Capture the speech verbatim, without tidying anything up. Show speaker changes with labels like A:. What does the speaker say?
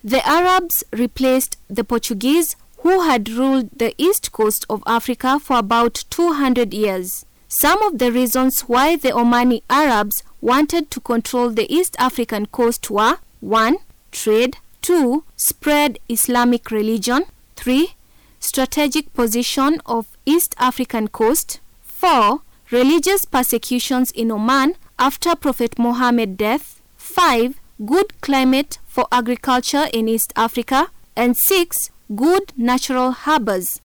A: The Arabs replaced the Portuguese, who had ruled the east coast of Africa for about two hundred years. Some of the reasons why the Omani Arabs wanted to control the East African coast were: one. Trade, two. Spread Islamic religion, three. Strategic position of East African coast, four. Religious persecutions in Oman after Prophet Muhammad's death, five. Good climate for agriculture in East Africa, and six. Good natural harbors.